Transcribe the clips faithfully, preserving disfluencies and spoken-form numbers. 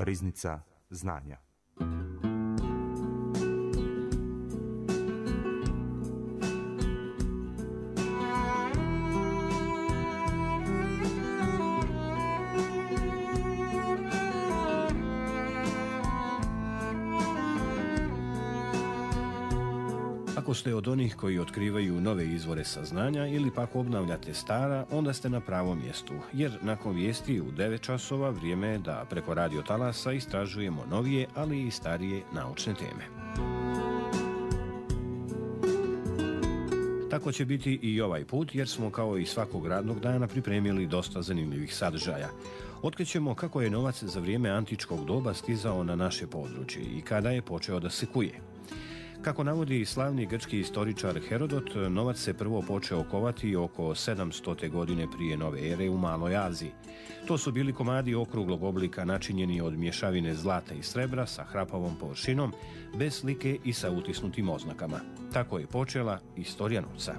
Riznica znanja. Ako ste od onih koji otkrivaju nove izvore saznanja ili pak obnavljate stara, onda ste na pravom mjestu, jer nakon vijesti u devet časova vrijeme je da preko radio talasa istražujemo novije, ali i starije naučne teme. Tako će biti i ovaj put, jer smo kao i svakog radnog dana pripremili dosta zanimljivih sadržaja. Otkrićemo kako je novac za vrijeme antičkog doba stizao na naše područje i kada je počeo da se kuje. Kako navodi slavni grčki istoričar Herodot, novac se prvo počeo kovati oko sedamstote godine prije nove ere u Maloj Aziji. To su bili komadi okruglog oblika načinjeni od mješavine zlata i srebra sa hrapavom površinom, bez slike i sa utisnutim oznakama. Tako je počela istorija novca.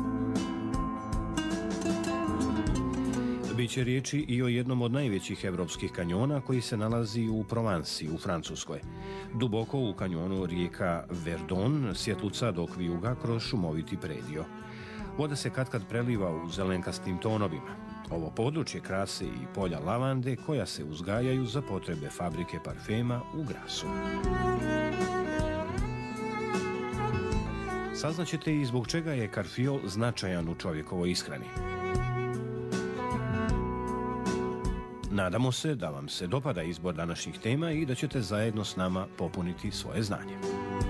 Biće riječi i o jednom od najvećih evropskih kanjona koji se nalazi u Provansi u Francuskoj. Duboko u kanjonu rijeka Verdon svjetluca dok vijuga kroz šumoviti predio. Voda se katkad preliva u zelenkastim tonovima. Ovo područje krase i polja lavande koja se uzgajaju za potrebe fabrike parfema u Grasu. Saznaćete i zbog čega je karfiol značajan u čovjekovoj ishrani. Nadamo se da vam se dopada izbor današnjih tema i da ćete zajedno s nama popuniti svoje znanje.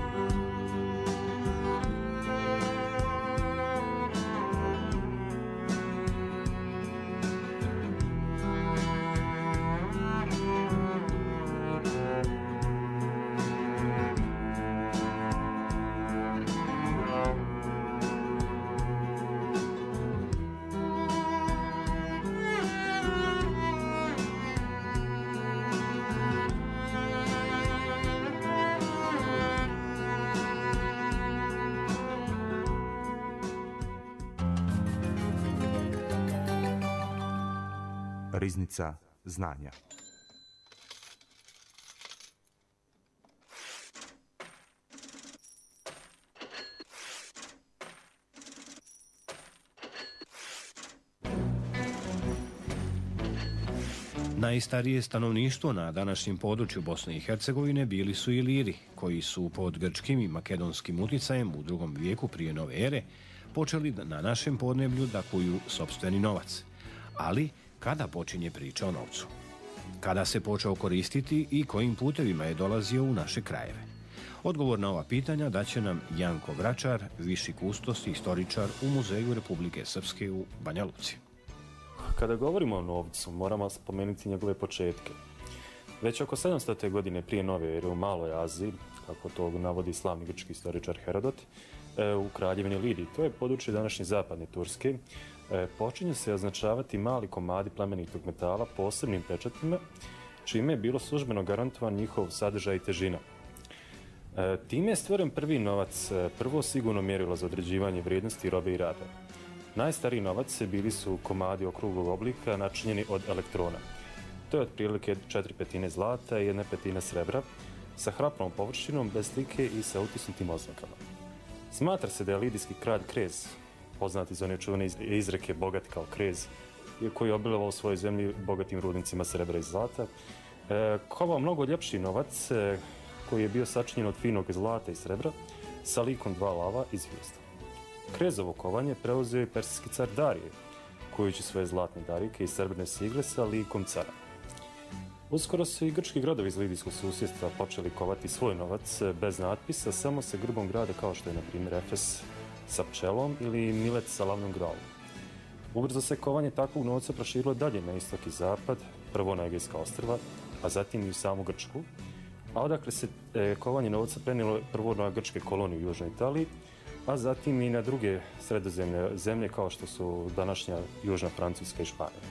Riznica znanja. Najstarije stanovništvo na današnjem području Bosne i Hercegovine bili su Iliri, koji su pod grčkim i makedonskim utjecajem u drugom vijeku prije nove ere počeli na našem podneblju da kuju sopstveni novac. Ali kada počinje priča o novcu? Kada se počeo koristiti i kojim putevima je dolazio u naše krajeve? Odgovor na ova pitanja daće nam Janko Vračar, viši kustos i istoričar u Muzeju Republike Srpske u Banja Luci. Kada govorimo o novcu, moramo spomenuti njegove početke. Već oko sedamstote godine prije nove ere u Maloj Aziji, kako to navodi slavni grčki istoričar Herodot, u kraljevini Lidiji, to je područje današnje zapadne Turske, počinju se označavati mali komadi plemenitog metala posebnim pečatima, čime je bilo službeno garantovan njihov sadržaj i težina. Time je stvoren prvi novac, prvo sigurno mjerilo za određivanje vrijednosti robe i rada. Najstariji novac bili su komadi okruglog oblika načinjeni od elektrona. To je otprilike četiri petine zlata i jedna petina srebra, sa hrapnom površinom, bez slike i sa utisnutim oznakama. Smatra se da je lidijski kralj Krez, poznat iz one čuvene izreke bogat kao Krez, koji je obilovao u svojoj zemlji bogatim rudnicima srebra i zlata, kovao mnogo ljepši novac koji je bio sačinjen od finog zlata i srebra sa likom dva lava i zvijezda. Krezovo kovanje preuzeo je persijski car Darije, kujući svoje zlatne darike i srebrne sigle sa likom cara. Uskoro su i grčki gradovi iz lidijskog susjedstva počeli kovati svoj novac bez natpisa, samo sa grbom grada kao što je na primjer Efes sa pčelom ili Milet sa lavnom gravom. Ubrzo se kovanje takvog novca proširilo dalje na istok i zapad, prvo na Egejska ostrva, a zatim i u samu Grčku, a odakle se e, kovanje novca prenijelo prvo na grčke kolonije u južnoj Italiji, a zatim i na druge sredozemne zemlje kao što su današnja južna Francuska i Španija.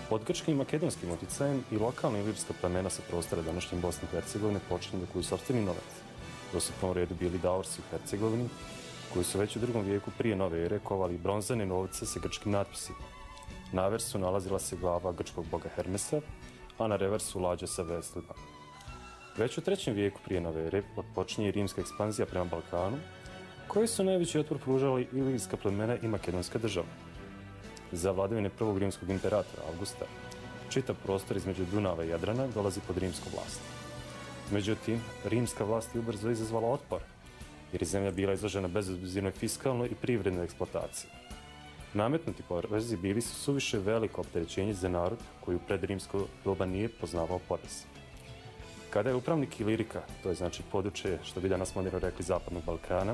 Pod grčkim i makedonskim utjecajem i lokalna ilirska plemena sa prostora današnje Bosne i Hercegovine počinju da kuju sopstveni novac. To su u prvom redu bili Daorsi u Hercegovini, koji su već u drugom vijeku prije nove ere kovali bronzane novce sa grčkim natpisima. Na versu nalazila se glava grčkog boga Hermesa, a na reversu lađa sa veslima. Već u trećem vijeku prije nove ere počinje rimska ekspanzija prema Balkanu, koji su najveći otpor pružali ilirska plemena i makedonska država. Za vladavine prvog rimskog imperatora Augusta, čitav prostor između Dunava i Jadrana dolazi pod rimsku vlast. Međutim, rimska vlast je ubrzo izazvala otpor, jer je zemlja bila izložena bezobzirnoj fiskalnoj i privrednoj eksploataciji. Nametnuti porezi bili su suviše veliko opterećenje za narod koji u predrimsko doba nije poznavao porez. Kada je upravnik Ilirika, to je znači područje, što bi danas moderno rekli Zapadnog Balkana,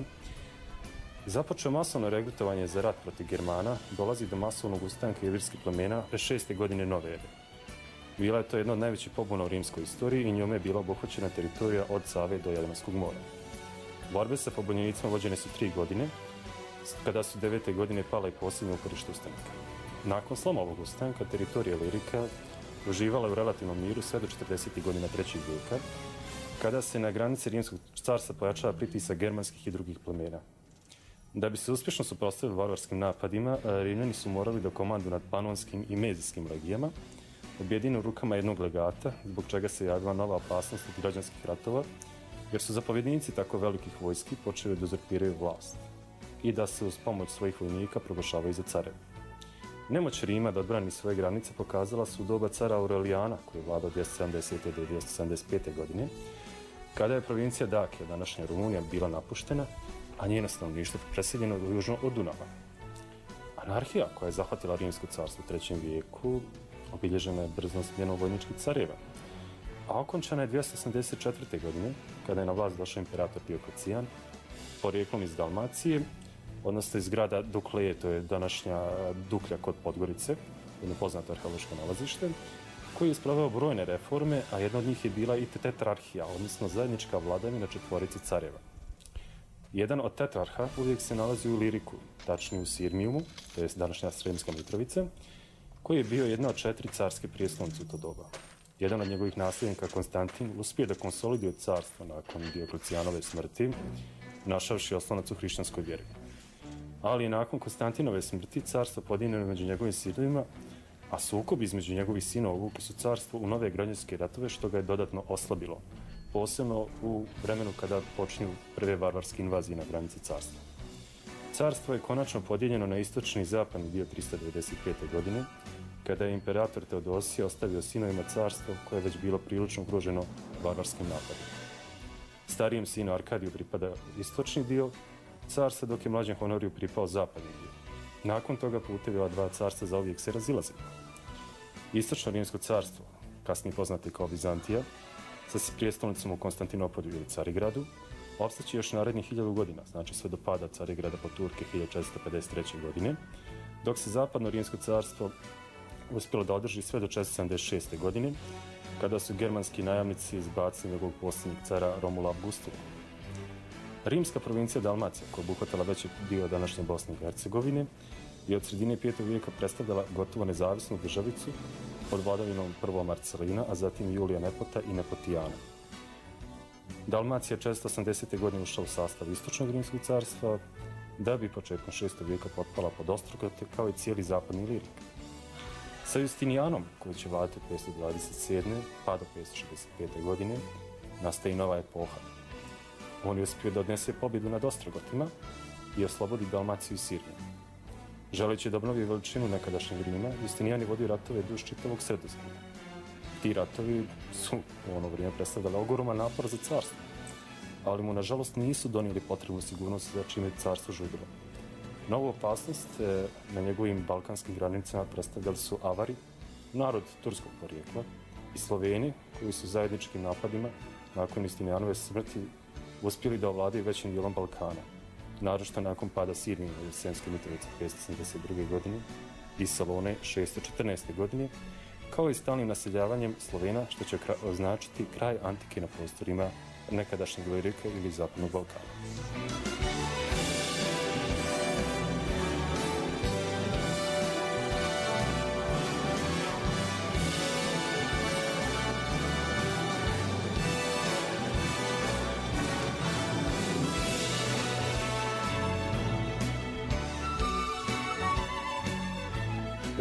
započeo masovno regrutovanje za rat protiv Germana, dolazi do masovnog ustanka ilirskih plemena šeste godine nove ere. Bila je to jedna od najvećih pobuna u rimskoj istoriji i njome je bila obuhvaćena teritorija od Save do Jadranskog mora. Borbe sa pobunjenicima vođene su tri godine, kada su devete godine pala i posljednje uporište ustanka. Nakon sloma ovog ustanka, teritorija Ilirika uživala u relativnom miru sve do četrdesetih godina trećeg vijeka, kada se na granici Rimskog carstva pojačava pritisak germanskih i drugih plemena. Da bi se uspješno suprotstavili varvarskim napadima, Rimljani su morali da komandu nad panonskim i mezijskim legijama objedine u rukama jednog legata, zbog čega se javila nova opasnost od građanskih ratova, jer su zapovjednici tako velikih vojski počeli da uzurpiraju vlast i da se uz pomoć svojih vojnika proglašavaju za careve. Nemoć Rima da odbrani svoje granice pokazala su u doba cara Aurelijana, koji je vladao od dvjesto sedamdesete do dvjesto sedamdeset pete. godine, kada je provincija Dakija, današnja Rumunija, bila napuštena, a njeno stanovništvo preseljeno južno od Dunava. Anarhija koja je zahvatila Rimsko carstvo u trećem vijeku obilježena je brzom smjenom vojničkih careva, a okončana je dvjesto osamdeset četvrte. godine, kada je na vlast došao imperator Dioklecijan, porijeklom iz Dalmacije, odnosno iz grada Dukleje, to je današnja Duklja kod Podgorice, jedno poznato arheološko nalazište, koji je sproveo brojne reforme, a jedna od njih je bila i tetrarhija, odnosno zajednička vladavina četvorice careva. Jedan od tetrarha uvijek se nalazi u Iliriku, tačnije u Sirmijumu, to je današnja Sremska Mitrovica, koji je bio jedna od četiri carske prijestolnice u to doba. Jedan od njegovih nasljednika, Konstantin, uspije da konsoliduje carstvo nakon Dioklecijanove smrti, našavši oslonac u hrišćanskoj vjeri. Ali i nakon Konstantinove smrti carstvo podijeljeno među njegovim sinovima, a sukob između njegovih sinova uvukli su carstvo u nove građanske ratove, što ga je dodatno oslabilo, posebno u vremenu kada počinju prve varvarske invazije na granici carstva. Carstvo je konačno podijeljeno na istočni i zapadni dio tristo devedeset pete. godine, kada je imperator Teodosije ostavio sinovima carstvo koje je već bilo prilično ugroženo varvarskim napadima. Starijem sinu Arkadiju pripada istočni dio carstva, dok je mlađem Honoriju pripao zapadni dio. Nakon toga putevi ova dva carstva zauvijek se razilaze. Istočno rimsko carstvo, kasnije poznate kao Vizantija, sa prijestolnicom u Konstantinopolju ili Carigradu, opstaće još narednih hiljadu godina, znači sve do pada Carigrada pod Turke hiljadu četiristo pedeset treće. godine, dok se zapadno rimsko carstvo uspjelo da održi sve do četiristo sedamdeset šeste. godine, kada su germanski najamnici izbacili njegovog posljednjeg cara Romula Augustula. Rimska provincija Dalmacija, koja je obuhvatala veći dio današnje Bosne i Hercegovine, je od sredine petog vijeka predstavljala gotovo nezavisnu državicu pod vladavinom prvo Marcelina, a zatim Julija Nepota i Nepotijana. Dalmacija četiristo osamdesete. godine ušla u sastav istočnog rimskog carstva, da bi početkom šestog vijeka potpala pod Ostrogote kao i cijeli zapadni Ilirik. Sa Justinijanom, koji će vladati od petsto dvadeset sedme. pa do petsto šezdeset pete. godine, nastaje nova epoha. On je uspio da odnese pobjedu nad Ostrogotima i oslobodi Dalmaciju i Siriju. Želeći da obnovi veličinu nekadašnjeg Rima, Justinijan je vodio ratove duž čitavog Sredozemlja. Ti ratovi su u ono vrijeme predstavljali ogroman napor za carstvo, ali mu nažalost nisu donijeli potrebnu sigurnost za čime je carstvo žudilo. Novu opasnost na njegovim balkanskim granicama predstavljali su Avari, narod turskog porijekla, i Sloveni, koji su zajedničkim napadima nakon Justinijanove smrti uspjeli da ovladaju većim dijelom Balkana, naročito nakon pada Sirmije u Sremskoj Mitrovici petsto sedamdeset druge. godine i Salone šesto četrnaeste. godine, kao i stalnim naseljavanjem Slovena, što će označiti kraj antike na prostorima nekadašnjeg Ilirika ili Zapadnog Balkana.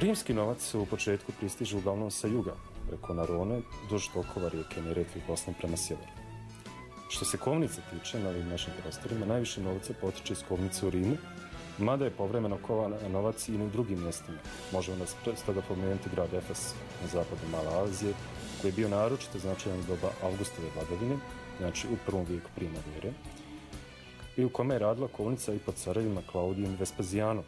Rimski novac u početku pristiže uglavnom sa juga, preko Narone, duž tokova rijeke Neretve i Bosne prema sjeveru. Što se kovnice tiče na ovim našim prostorima, najviše novca potiče iz kovnice u Rimu, mada je povremeno kovan novac i na drugim mjestima. Možemo nas stoga pomenuti grad Efes na zapadu Male Azije, koji je bio naročito značajan iz doba Augustove vladavine, znači u prvom vijeku prije nove ere, i u kome je radila kovnica i pod carevima Klaudijem i Vespazijanom.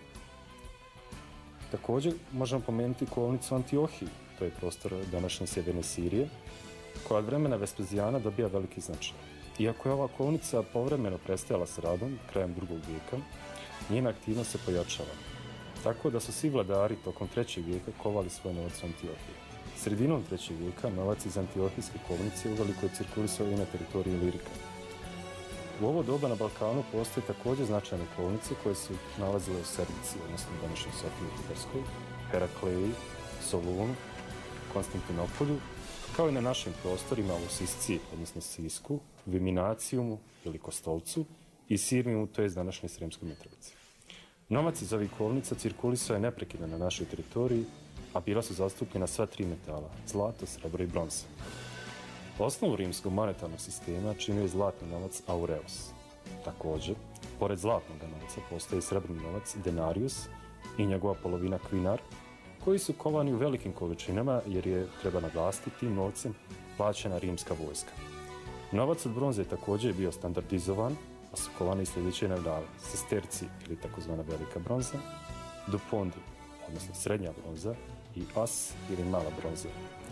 Također možemo pomenuti kovnicu u Antiohiji, to je prostor današnje sjeverne Sirije, koja od vremena Vespazijana dobija veliki značaj. Iako je ova kovnica povremeno prestajala s radom krajem drugog vijeka, njena aktivnost se pojačava. Tako da su svi vladari tokom trećeg vijeka kovali svoj novac u Antiohiji. Sredinom trećeg vijeka novac iz antiohijske kovnice uveliko je cirkulisao i na teritoriji Ilirika. U ovo doba na Balkanu postoje također značajne kovnice koje su nalazile u Serbici, odnosno današnjoj Sofiji u Bugarskoj, Herakleji, Solunu, Konstantinopolju, kao i na našim prostorima u Sisci, odnosno Sisku, Viminacijumu ili Kostolcu i Sirmijumu, to je današnje Sremskoj Mitrovici. Novac iz ovih kovnica cirkulisao je neprekidno na našoj teritoriji, a bila su zastupljena sva tri metala, zlato, srebro i bronza. Osnovu rimskog monetarnog sistema činio je zlatni novac aureus. Također, pored zlatnog novca postoji srebrni novac denarius i njegova polovina kvinar, koji su kovani u velikim količinama jer je, treba naglasiti, tim novcem plaćena rimska vojska. Novac od bronze je također bio standardizovan, pa su kovani i sljedeće metali: sesterci ili takozvana velika bronza, dupondi, odnosno srednja bronza, i as ili mala bronza.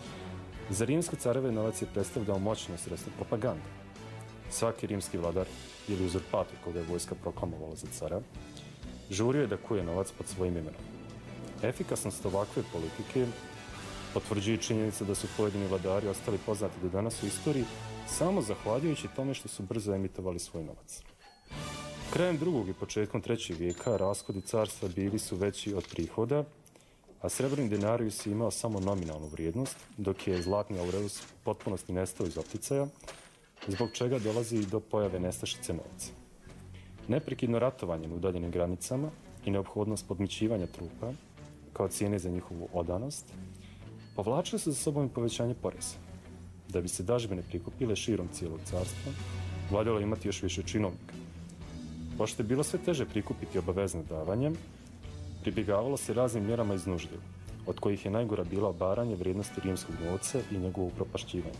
Za rimske careve novac je predstavljao moćno sredstvo propagande. Svaki rimski vladar ili uzurpator koga je vojska proklamovala za cara žurio je da kuje novac pod svojim imenom. Efikasnost ovakve politike potvrđuje činjenica da su pojedini vladari ostali poznati do danas u istoriji samo zahvaljujući tome što su brzo emitovali svoj novac. Krajem drugog i početkom trećeg vijeka rashodi carstva bili su veći od prihoda, a srebrni denarius je imao samo nominalnu vrijednost, dok je zlatni aureus u potpunosti nestao iz opticaja, zbog čega dolazi i do pojave nestašice novca. Neprekidno ratovanje na udaljenim granicama i neophodnost podmićivanja trupa, kao cijene za njihovu odanost, povlačile su za sobom i povećanje poreza. Da bi se dažbine prikupile širom cijelog carstva, valjalo imati još više činovnika. Pošto je bilo sve teže prikupiti obavezne davanje, pribjegavalo se raznim mjerama iz nužde, od kojih je najgora bila obaranje vrijednosti rimskog novca i njegovo upropašćivanje.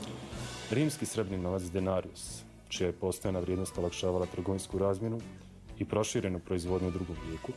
Rimski srebrni novac denarius, čija je postojana vrijednost olakšavala trgovinsku razmjenu i proširenu proizvodnju u drugom vijeku,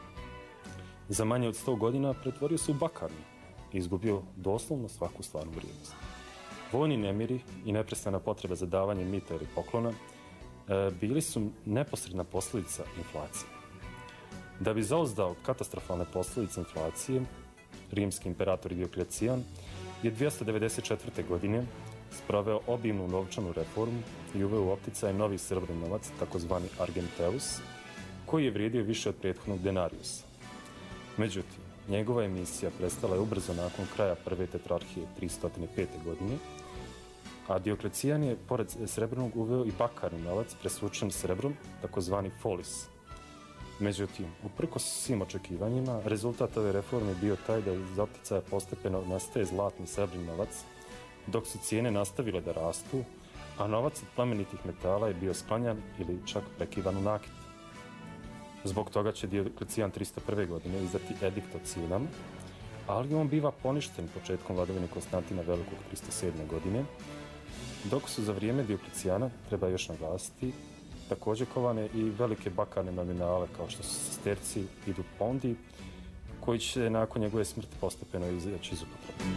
za manje od sto godina pretvorio se u bakarni i izgubio doslovno svaku stvarnu vrijednost. Vojni nemiri i neprestana potreba za davanje mita ili poklona e, bili su neposredna posljedica inflacije. Da bi zauzdao katastrofalne posljedice inflacije, rimski imperator Dioklecijan je dvjesto devedeset četvrte. godine sproveo obimnu novčanu reformu i uveo u opticaj novi srebrni novac, takozvani argenteus, koji je vrijedio više od prethodnog denariusa. Međutim, njegova emisija prestala je ubrzo nakon kraja prve tetrarhije tristo pete. godine, a Dioklecijan je, pored srebrnog, uveo i bakarni novac presvučen srebrom, takozvani folis. Međutim, uprkos svim očekivanjima, rezultat ove reforme je bio taj da iz opticaja postepeno nastaje zlatni srebrni novac, dok su cijene nastavile da rastu, a novac od plemenitih metala je bio sklanjan ili čak prekivan u nakit. Zbog toga će Dioklecijan tristo prve. godine izdati edikt o cijenama, ali on biva poništen početkom vladavine Konstantina Velikog tristo sedme. godine, dok su za vrijeme Dioklecijana, treba još naglasiti, također kovane i velike bakarne nominale kao što su sesterci i dupondi, koji će nakon njegove smrti postepeno izaći iz upotrebe.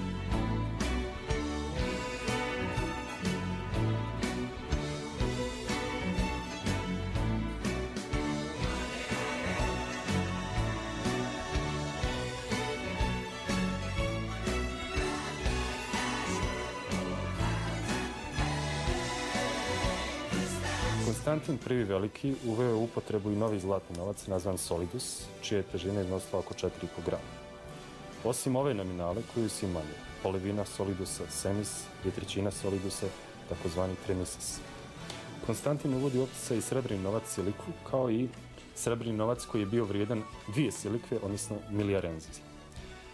Konstantin prvi Veliki uveo je u upotrebu i novi zlatni novac nazvan solidus, čija je težina iznosila oko četiri i po grama. Osim ove nominale koju su imali polovina solidusa semis i trećina solidusa, takozvani tremises. Konstantin uvodi u opticaj i srebrni novac siliku, kao i srebrni novac koji je bio vrijedan dvije silikve, odnosno milijarenzije.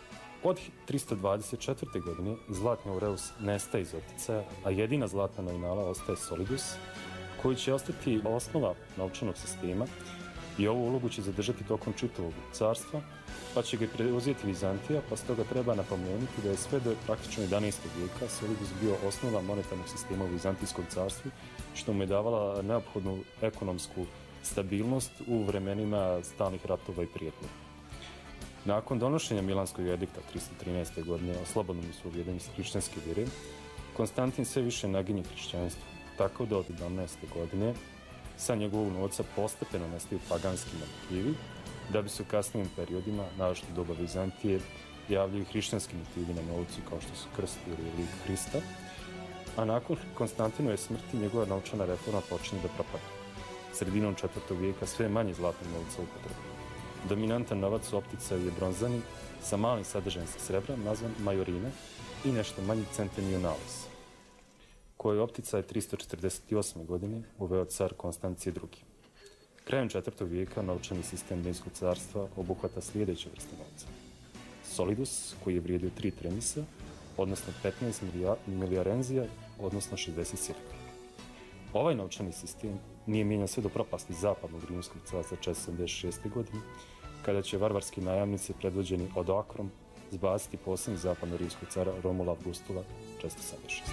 Od tristo dvadeset četvrte. godine zlatni aureus nestaje iz opticaja, a jedina zlatna nominala ostaje solidus, koji će ostati osnova novčanog sistema i ovu ulogu će zadržati tokom čitavog carstva, pa će ga preuzeti Vizantija, pa stoga treba napomenuti da je sve do praktično jedanaestog. vijeka solidus bio osnova monetarnog sistema u Vizantijskom carstvu, što mu je davala neophodnu ekonomsku stabilnost u vremenima stalnih ratova i prijetnji. Nakon donošenja Milanskog edikta tristo trinaeste. godine o slobodnom ispovjedanju hrišćanske vjere, Konstantin sve više naginje hrišćanstvo, tako da od sedamnaeste. godine sa njegovog novca postepeno nastaju paganski motivi, da bi se u kasnijim periodima, naročito doba Vizantije, javljaju hrišćanski motivi na novcu kao što su krst ili lik Hrista, a nakon Konstantinove smrti njegova novčana reforma počinje da propada. Sredinom četvrtog. vijeka sve manje zlatnog novca upotrebe. Dominantan novac u opticaju je bronzani sa malim sadržajem srebra, nazvan majorina, i nešto manji centenionalis, koji je opticaj tristo četrdeset osme. godine uveo car Konstancije drugi. Krajem četvrtog. vijeka novčani sistem Rimskog carstva obuhvata sljedeće vrste novca. Solidus, koji je vrijedio tri tremisa, odnosno petnaest milijarenzija, odnosno šezdeset sirka. Ovaj novčani sistem nije mijenjan sve do propasti zapadnog Rimskog carstva četiristo sedamdeset šeste. godine, kada će varvarski najamnici predvođeni Odakrom zbaciti posljednjeg zapadno-rimskog cara Romula Augustula četiristo sedamdeset šeste.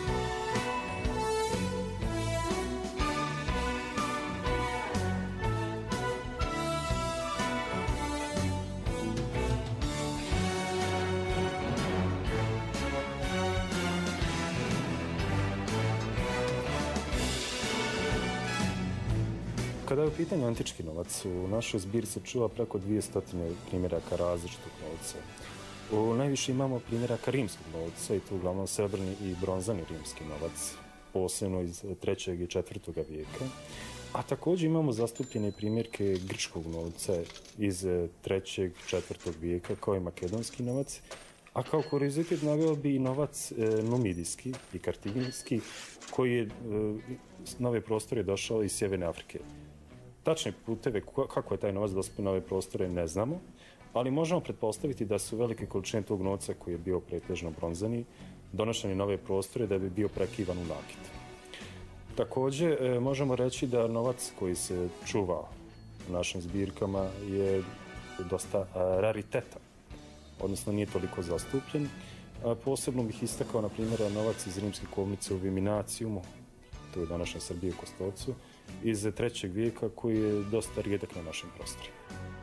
Kada je u pitanju antički novac, u našoj zbirci se čuva preko dvjesto primjeraka različitog novca. U najviše imamo primjeraka rimskog novca, i to uglavnom srebrni i bronzani rimski novac, posebno iz trećeg i četvrtog. vijeka. A također imamo zastupljene primjerke grčkog novca iz trećeg i četvrtog. vijeka, kao i makedonski novac, a kao kuriozitet naveo bi i novac e, numidijski i kartinijski, koji je e, s nove prostore došao iz Sjeverne Afrike. Tačne puteve kako je taj novac dospio na ove prostore ne znamo, ali možemo pretpostaviti da su velike količine tog novca, koji je bio pretežno bronzani, donošeni na ove prostore da bi bio prekivan u nakit. Također e, možemo reći da novac koji se čuva u našim zbirkama je dosta a, rariteta, odnosno nije toliko zastupljen. A, posebno bih istakao, na primjer, novac iz rimske kovnice u Viminacijumu, to je današnja Srbija u Kostolcu, iz trećeg. vijeka, koji je dosta rijedak na našim prostorima.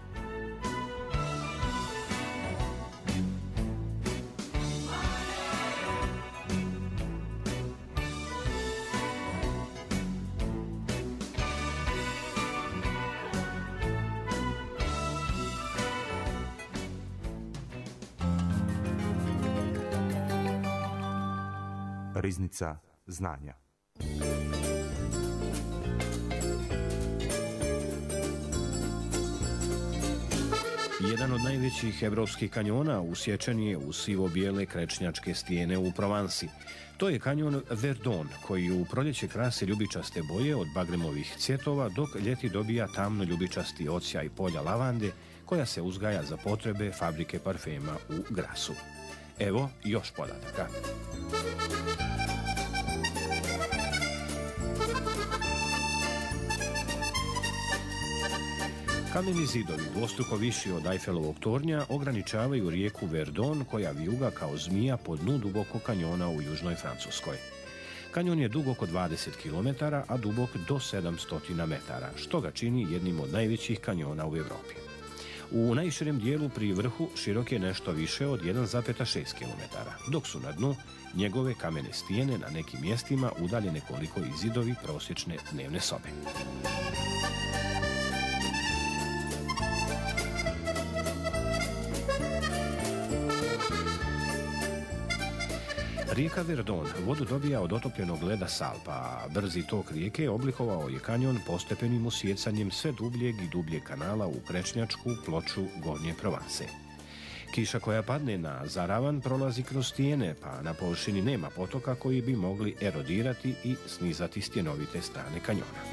Riznica znanja. Jedan od najvećih evropskih kanjona usječen je u sivo-bijele krečnjačke stijene u Provansi. To je kanjon Verdon, koji u proljeće krasi ljubičaste boje od bagremovih cvjetova, dok ljeti dobija tamno ljubičasti odsjaj polja lavande, koja se uzgaja za potrebe fabrike parfema u Grasu. Evo još podataka. Kameni zidovi, dvostruko viši od Eiffelovog tornja, ograničavaju rijeku Verdon, koja vijuga kao zmija po dnu dubokog kanjona u južnoj Francuskoj. Kanjon je dug oko dvadeset kilometara, a dubok do sedamsto metara, što ga čini jednim od najvećih kanjona u Europi. U najširem dijelu pri vrhu širok je nešto više od jedan zarez šest kilometara, dok su na dnu njegove kamene stijene na nekim mjestima udaljene koliko i zidovi prosječne dnevne sobe. Rijeka Verdon vodu dobija od otopljenog leda Salpa, a brzi tok rijeke oblikovao je kanjon postepenim usjecanjem sve dubljeg i dubljeg kanala u krečnjačku ploču Gornje Provanse. Kiša koja padne na zaravan prolazi kroz stijene, pa na površini nema potoka koji bi mogli erodirati i snizati stjenovite strane kanjona.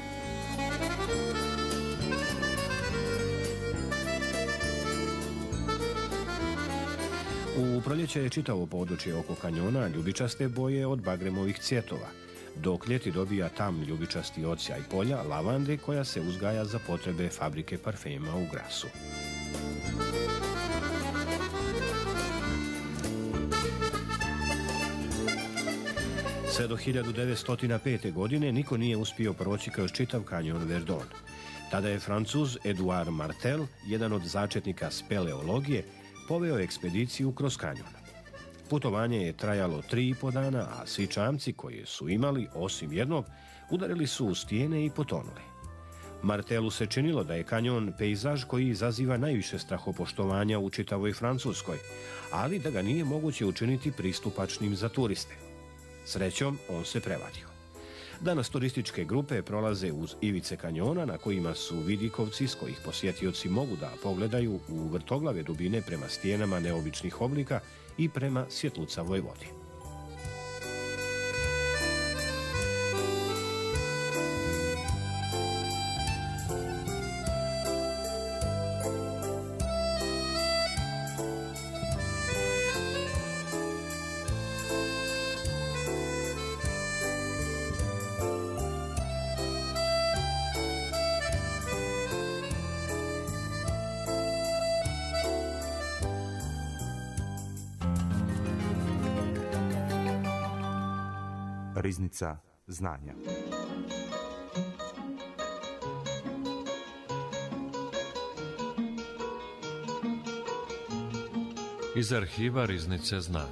U proljeća je čitavo područje oko kanjona ljubičaste boje od bagremovih cvjetova, dok ljeti dobija tam ljubičasti odsjaj polja lavande koja se uzgaja za potrebe fabrike parfema u Grasu. Sve do hiljadu devetsto pete. godine niko nije uspio proći kroz čitav kanjon Verdon. Tada je Francuz Eduard Martel, jedan od začetnika speleologije, poveo ekspediciju kroz kanjon. Putovanje je trajalo tri i po dana, a svi čamci koje su imali, osim jednog, udarili su u stijene i potonuli. Martelu se činilo da je kanjon pejzaž koji izaziva najviše strahopoštovanja u čitavoj Francuskoj, ali da ga nije moguće učiniti pristupačnim za turiste. Srećom, on se prevario. Danas turističke grupe prolaze uz ivice kanjona na kojima su vidikovci s kojih posjetioci mogu da pogledaju u vrtoglave dubine prema stijenama neobičnih oblika i prema svjetlucavoj vodi. Riznica znanja. Iz arhiva Riznice znanja.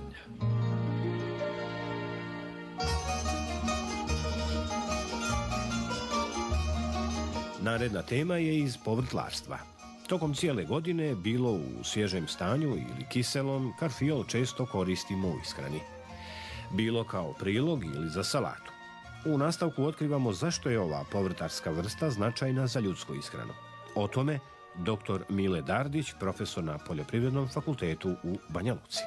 Naredna tema je iz povrtlarstva. Tokom cijele godine, bilo u svježem stanju ili kiselom, karfiol često koristimo u ishrani. Bilo kao prilog ili za salatu. U nastavku otkrivamo zašto je ova povrtarska vrsta značajna za ljudsku ishranu. O tome doktor Mile Dardić, profesor na Poljoprivrednom fakultetu u Banja Luci.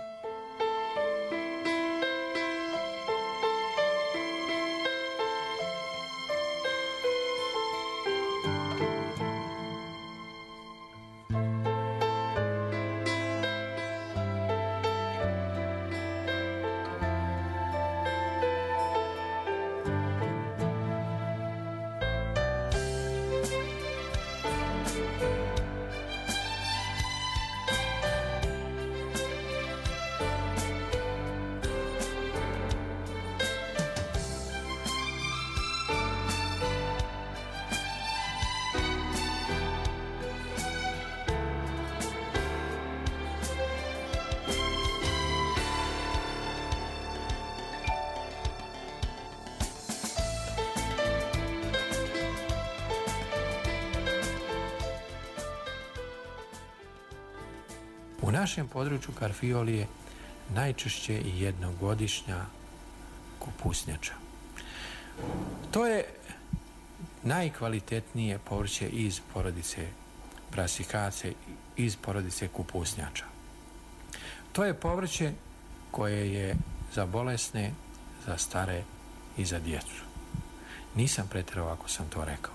U našem području karfiol je najčešće i jednogodišnja kupusnjača. To je najkvalitetnije povrće iz porodice brasikace, iz porodice kupusnjača. To je povrće koje je za bolesne, za stare i za djecu. Nisam pretjerao ako sam to rekao.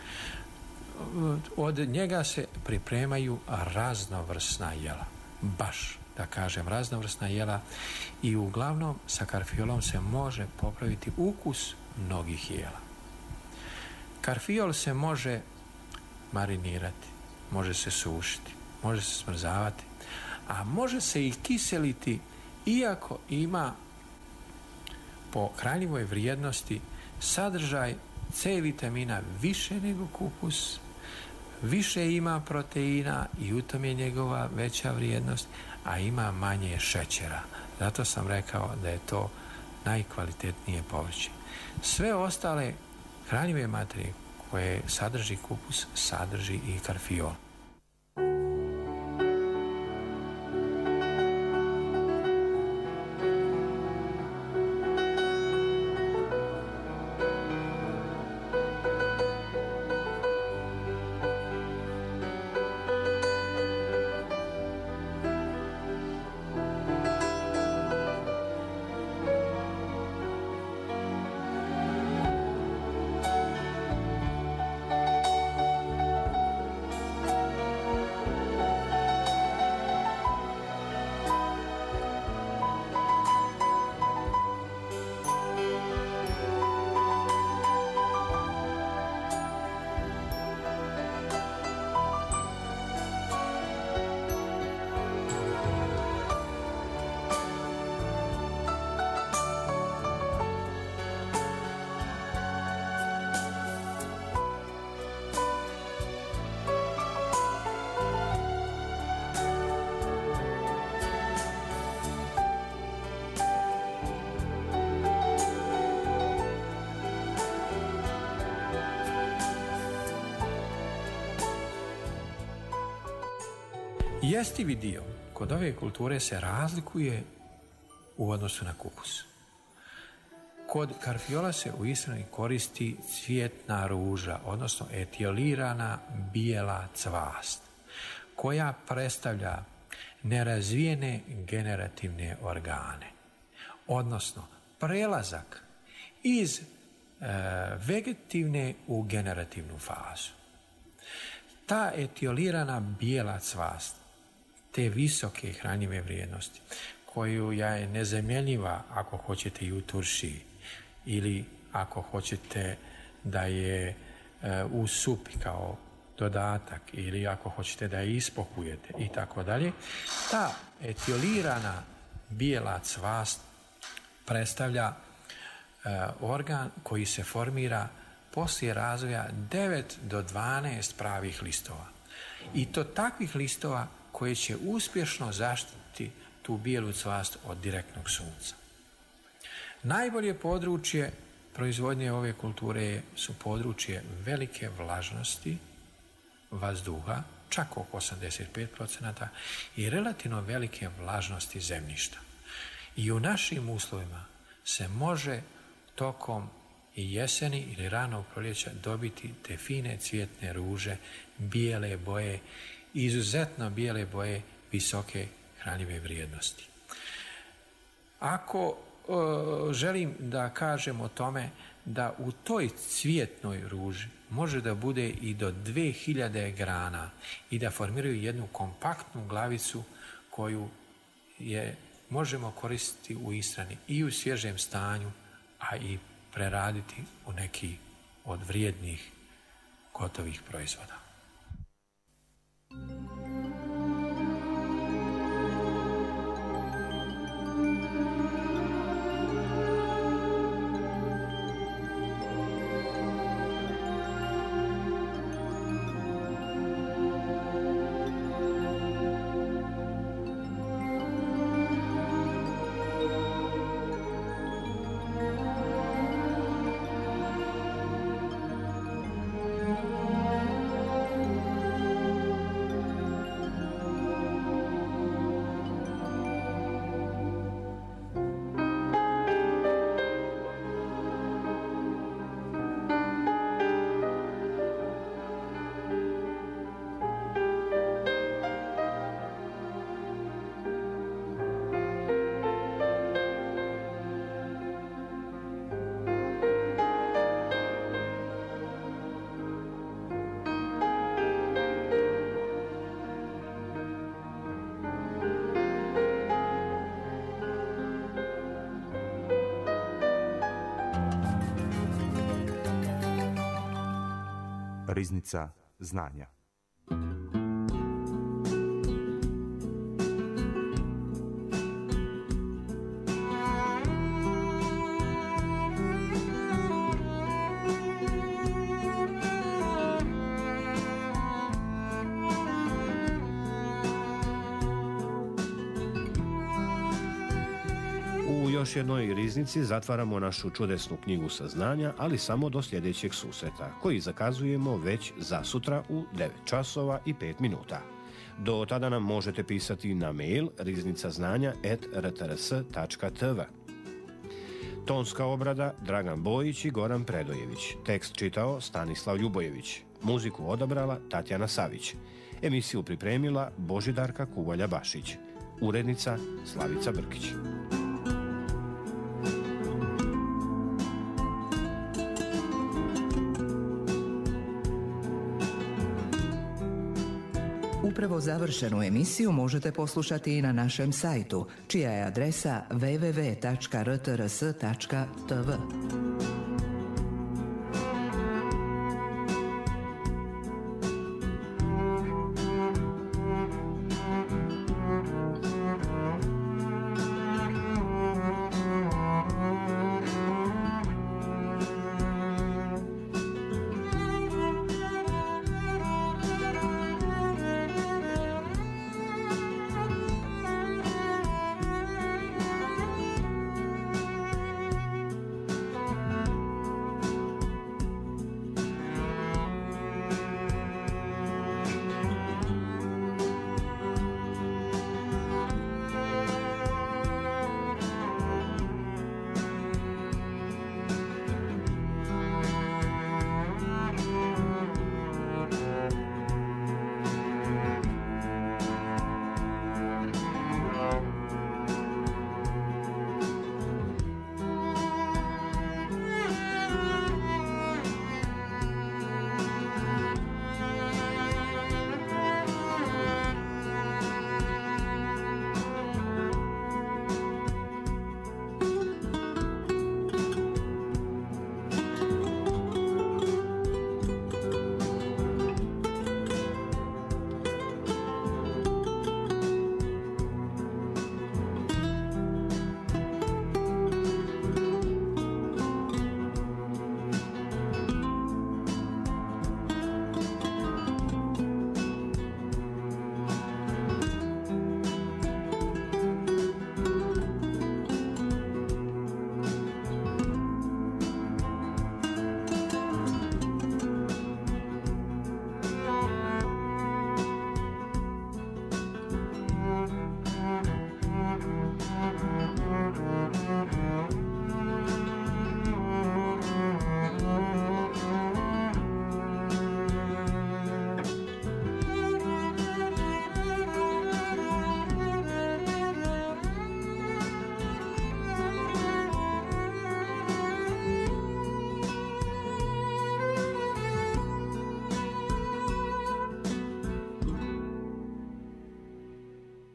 Od njega se pripremaju raznovrsna jela. Baš, da kažem, raznovrsna jela i uglavnom sa karfiolom se može popraviti ukus mnogih jela. Karfiol se može marinirati, može se sušiti, može se smrzavati, a može se i kiseliti iako ima po hranjivoj vrijednosti sadržaj C vitamina više nego kupus, više ima proteina i u tom je njegova veća vrijednost, a ima manje šećera. Zato sam rekao da je to najkvalitetnije povrće. Sve ostale hranjive materije koje sadrži kupus, sadrži i karfiol. Jestivi dio kod ove kulture se razlikuje u odnosu na kupus. Kod karfiola se u ishrani koristi cvjetna ruža, odnosno etiolirana bijela cvast, koja predstavlja nerazvijene generativne organe, odnosno prelazak iz e, vegetativne u generativnu fazu. Ta etiolirana bijela cvast, te visoke hranjive vrijednosti, koju je nezamjenjiva ako hoćete i u turšiji, ili ako hoćete da je e, u supi kao dodatak, ili ako hoćete da je ispohujete i tako dalje, ta etiolirana bijela cvast predstavlja e, organ koji se formira poslije razvoja devet do dvanaest pravih listova. I to takvih listova koji će uspješno zaštiti tu bijelu cvast od direktnog sunca. Najbolje područje proizvodnje ove kulture su područje velike vlažnosti vazduha, čak oko osamdeset pet procenata, i relativno velike vlažnosti zemljišta. I u našim uslovima se može tokom i jeseni ili ranog proljeća dobiti te fine cvjetne ruže, bijele boje, izuzetno bijele boje visoke hranjive vrijednosti. Ako e, želim da kažem o tome da u toj cvjetnoj ruži može da bude i do dve hiljade grana i da formiraju jednu kompaktnu glavicu koju je možemo koristiti u ishrani i u svježem stanju, a i preraditi u neki od vrijednih gotovih proizvoda. Riznica znanja. U još jednoj riznici zatvaramo našu čudesnu knjigu saznanja, ali samo do sljedećeg susreta, koji zakazujemo već za sutra u devet časova i pet minuta. Do tada nam možete pisati na mail riznicaznanja at r t r s tačka t v. Tonska obrada Dragan Bojić i Goran Predojević. Tekst čitao Stanislav Ljubojević. Muziku odabrala Tatjana Savić. Emisiju pripremila Božidarka Kuvalja-Bašić. Urednica Slavica Brkić. Upravo završenu emisiju možete poslušati i na našem sajtu, čija je adresa w w w tačka r t r s tačka t v.